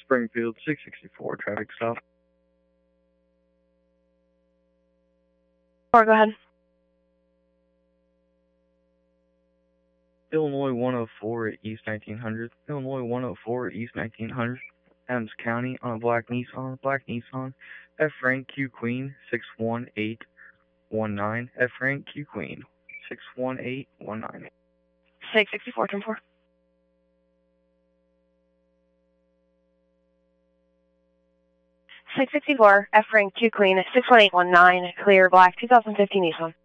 Springfield 664, traffic stop. Go ahead. Illinois 104 at East 1900. Illinois 104 at East 1900. Adams County on a black Nissan. F rank Q Queen 61819. F rank Q Queen 61819. 664, turn 4. F rank Q Queen 61819, clear black 2015 Nissan.